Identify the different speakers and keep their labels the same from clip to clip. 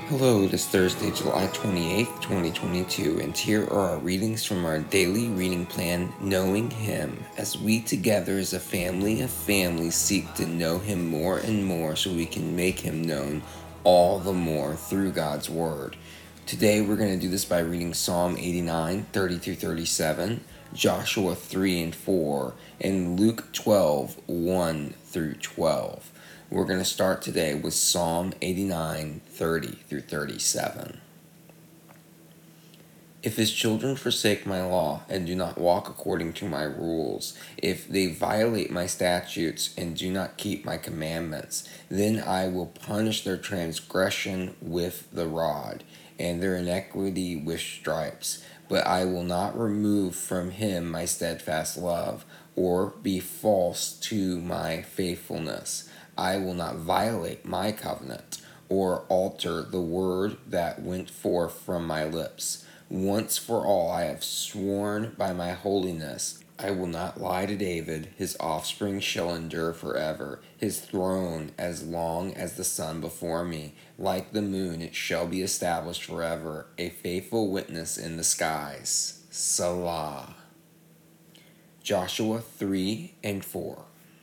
Speaker 1: Hello, it is Thursday, July 28th, 2022, and here are our readings from our daily reading plan, Knowing Him, as we together as a family of families seek to know Him more and more so we can make Him known all the more through God's Word. Today we're going to do this by reading Psalm 89, 30 through 37, Joshua 3 and 4, and Luke 12, 1 through 12. We're going to start today with Psalm 89, 30 through 37. If his children forsake my law and do not walk according to my rules, if they violate my statutes and do not keep my commandments, then I will punish their transgression with the rod, and their iniquity with stripes. But I will not remove from him my steadfast love, or be false to my faithfulness. I will not violate my covenant, or alter the word that went forth from my lips. Once for all I have sworn by my holiness, I will not lie to David. His offspring shall endure forever, his throne as long as the sun before me. Like the moon it shall be established forever, a faithful witness in the skies. Salah. Joshua 3 and 4.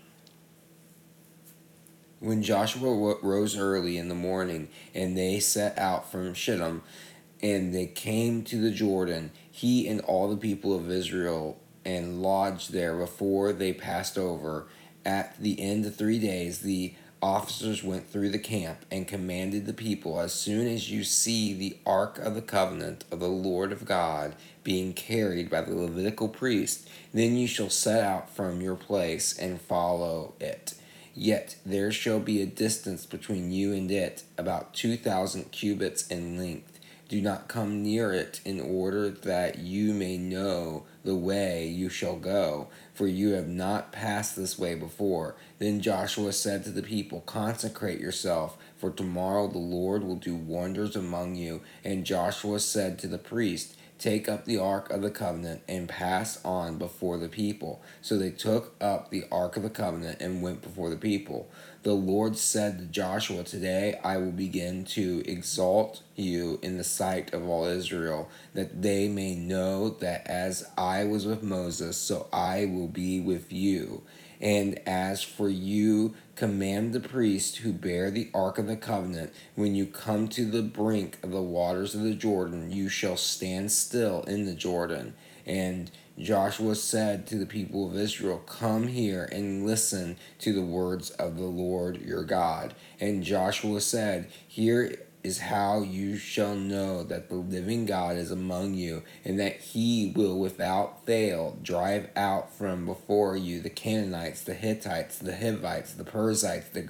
Speaker 1: When Joshua rose early in the morning, and they set out from Shittim, and they came to the Jordan, he and all the people of Israel, and lodged there before they passed over. At the end of 3 days, the officers went through the camp and commanded the people, as soon as you see the ark of the covenant of the Lord of God being carried by the Levitical priest, then you shall set out from your place and follow it. Yet there shall be a distance between you and it, about 2,000 cubits in length. Do not come near it, in order that you may know the way you shall go, for you have not passed this way before. Then Joshua said to the people, consecrate yourself, for tomorrow the Lord will do wonders among you. And Joshua said to the priest, take up the ark of the covenant and pass on before the people. So they took up the ark of the covenant and went before the people. The Lord said to Joshua, today I will begin to exalt you in the sight of all Israel, that they may know that as I was with Moses, so I will be with you. And as for you, command the priests who bear the ark of the covenant, when you come to the brink of the waters of the Jordan, you shall stand still in the Jordan. And Joshua said to the people of Israel, come here and listen to the words of the Lord your God. And Joshua said, here is how you shall know that the living God is among you, and that he will without fail drive out from before you the Canaanites, the Hittites, the Hivites, the Perizzites, the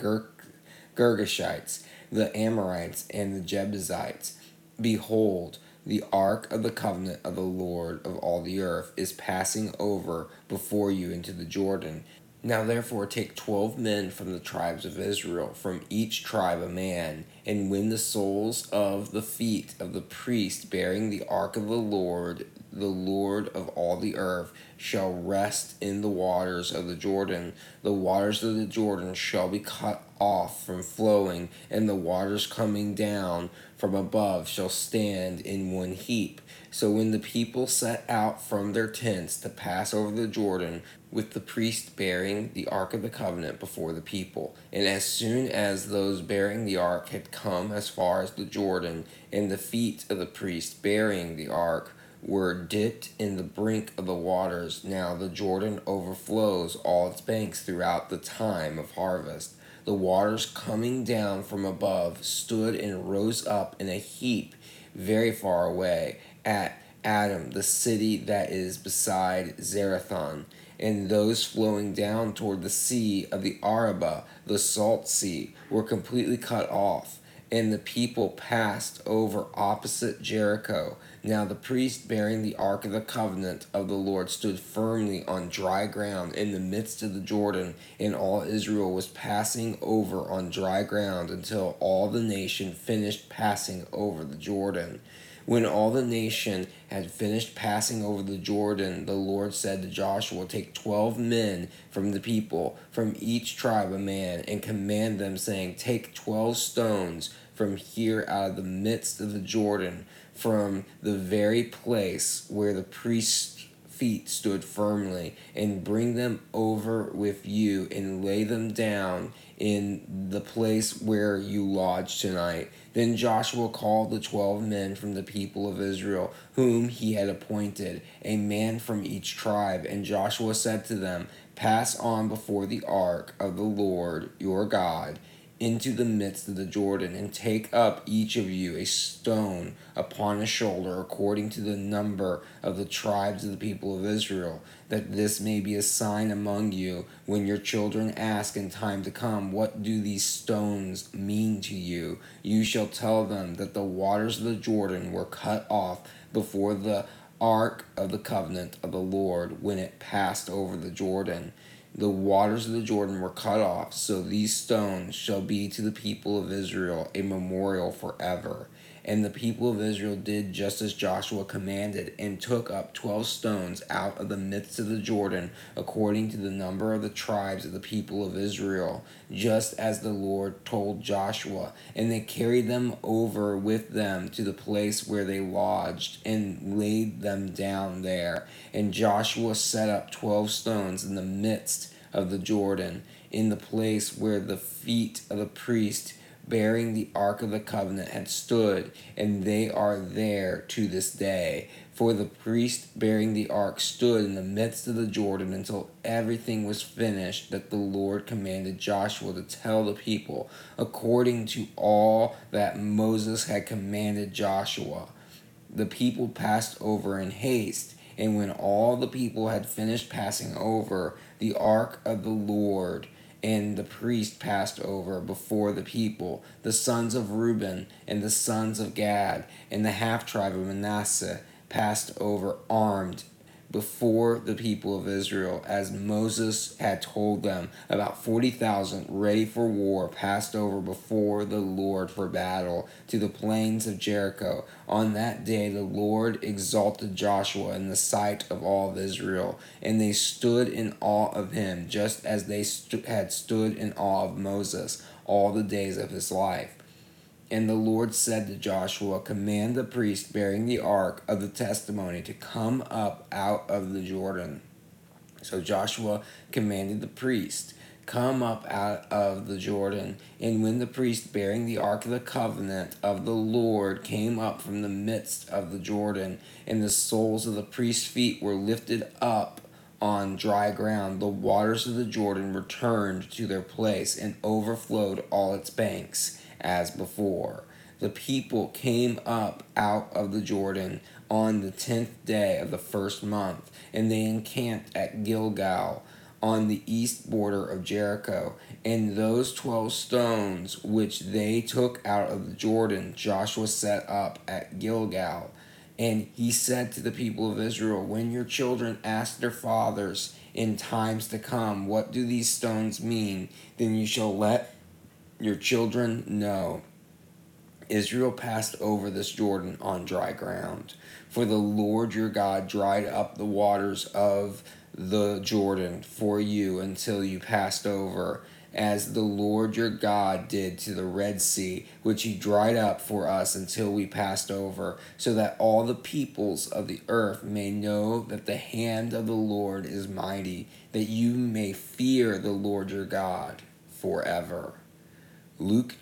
Speaker 1: Girgashites, the Amorites, and the Jebusites. Behold, the ark of the covenant of the Lord of all the earth is passing over before you into the Jordan. Now therefore take 12 men from the tribes of Israel, from each tribe a man, and when the soles of the feet of the priest bearing the ark of the Lord of all the earth, shall rest in the waters of the Jordan, the waters of the Jordan shall be cut off from flowing, and the waters coming down from above shall stand in one heap. So when the people set out from their tents to pass over the Jordan, with the priest bearing the ark of the covenant before the people, and as soon as those bearing the ark had come as far as the Jordan, and the feet of the priest bearing the ark were dipped in the brink of the waters, now the Jordan overflows all its banks throughout the time of harvest. The waters coming down from above stood and rose up in a heap very far away at Adam, the city that is beside Zerathon, and those flowing down toward the sea of the Arabah, the salt sea, were completely cut off, and the people passed over opposite Jericho. Now the priest bearing the ark of the covenant of the Lord stood firmly on dry ground in the midst of the Jordan, and all Israel was passing over on dry ground until all the nation finished passing over the Jordan. When all the nation had finished passing over the Jordan, the Lord said to Joshua, "Take 12 men from the people, from each tribe a man, and command them, saying, Take 12 stones from here out of the midst of the Jordan, from the very place where the priest's feet stood firmly, and bring them over with you, and lay them down in the place where you lodge tonight." Then Joshua called the 12 men from the people of Israel, whom he had appointed, a man from each tribe. And Joshua said to them, "Pass on before the ark of the Lord your God into the midst of the Jordan, and take up each of you a stone upon a shoulder, according to the number of the tribes of the people of Israel, that this may be a sign among you when your children ask in time to come, What do these stones mean to you? You shall tell them that the waters of the Jordan were cut off before the ark of the covenant of the Lord when it passed over the Jordan. The waters of the Jordan were cut off, so these stones shall be to the people of Israel a memorial forever." And the people of Israel did just as Joshua commanded, and took up 12 stones out of the midst of the Jordan, according to the number of the tribes of the people of Israel, just as the Lord told Joshua. And they carried them over with them to the place where they lodged, and laid them down there. And Joshua set up 12 stones in the midst of the Jordan, in the place where the feet of the priest bearing the ark of the covenant had stood, and they are there to this day. For the priest bearing the ark stood in the midst of the Jordan until everything was finished that the Lord commanded Joshua to tell the people, according to all that Moses had commanded Joshua. The people passed over in haste, and when all the people had finished passing over, the ark of the Lord and the priest passed over before the people. The sons of Reuben and the sons of Gad and the half tribe of Manasseh passed over armed before the people of Israel, as Moses had told them. About 40,000 ready for war passed over before the Lord for battle to the plains of Jericho. On that day the Lord exalted Joshua in the sight of all of Israel, and they stood in awe of him, just as they had stood in awe of Moses all the days of his life. And the Lord said to Joshua, "Command the priest bearing the ark of the testimony to come up out of the Jordan." So Joshua commanded the priest, "Come up out of the Jordan." And when the priest bearing the ark of the covenant of the Lord came up from the midst of the Jordan, and the soles of the priest's feet were lifted up on dry ground, the waters of the Jordan returned to their place and overflowed all its banks as before. The people came up out of the Jordan on the 10th day of the first month, and they encamped at Gilgal on the east border of Jericho. And those 12 stones which they took out of the Jordan, Joshua set up at Gilgal. And he said to the people of Israel, "When your children ask their fathers in times to come, What do these stones mean? Then you shall let your children know." Israel passed over this Jordan on dry ground. For the Lord your God dried up the waters of the Jordan for you until you passed over, as the Lord your God did to the Red Sea, which he dried up for us until we passed over, so that all the peoples of the earth may know that the hand of the Lord is mighty, that you may fear the Lord your God forever. Luke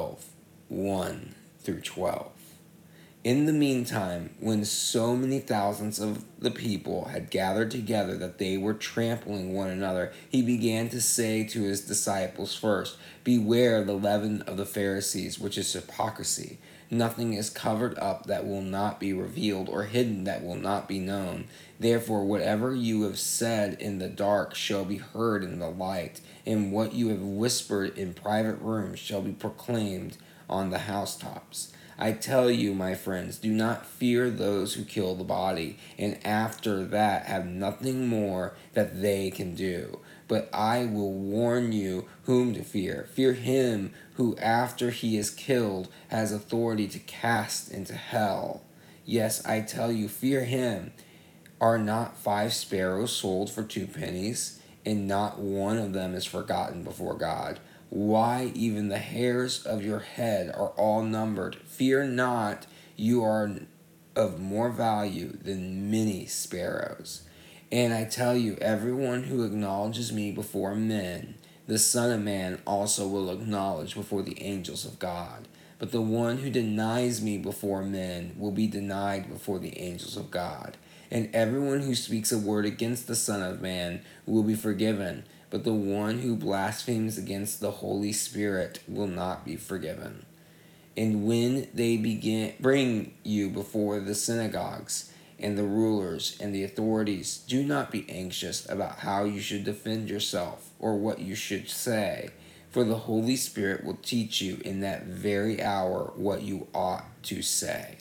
Speaker 1: 12:1 through 12. In the meantime, when so many thousands of the people had gathered together that they were trampling one another, he began to say to his disciples first, "Beware the leaven of the Pharisees, which is hypocrisy. Nothing is covered up that will not be revealed, or hidden that will not be known. Therefore, whatever you have said in the dark shall be heard in the light, and what you have whispered in private rooms shall be proclaimed on the housetops. I tell you, my friends, do not fear those who kill the body, and after that have nothing more that they can do. But I will warn you whom to fear. Fear him who, after he is killed, has authority to cast into hell. Yes, I tell you, fear him. Are not 5 sparrows sold for 2 pennies, and not one of them is forgotten before God? Why, even the hairs of your head are all numbered. Fear not, you are of more value than many sparrows. And I tell you, everyone who acknowledges me before men, the Son of Man also will acknowledge before the angels of God. But the one who denies me before men will be denied before the angels of God. And everyone who speaks a word against the Son of Man will be forgiven, but the one who blasphemes against the Holy Spirit will not be forgiven. And when they bring you before the synagogues and the rulers and the authorities, do not be anxious about how you should defend yourself or what you should say, for the Holy Spirit will teach you in that very hour what you ought to say.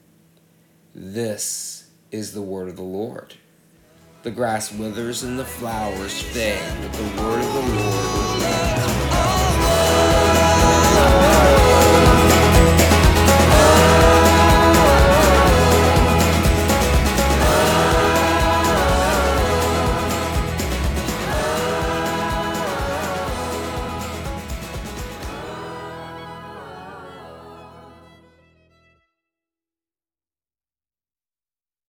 Speaker 1: This is the word of the Lord. The grass withers and the flowers fade, but the word of the Lord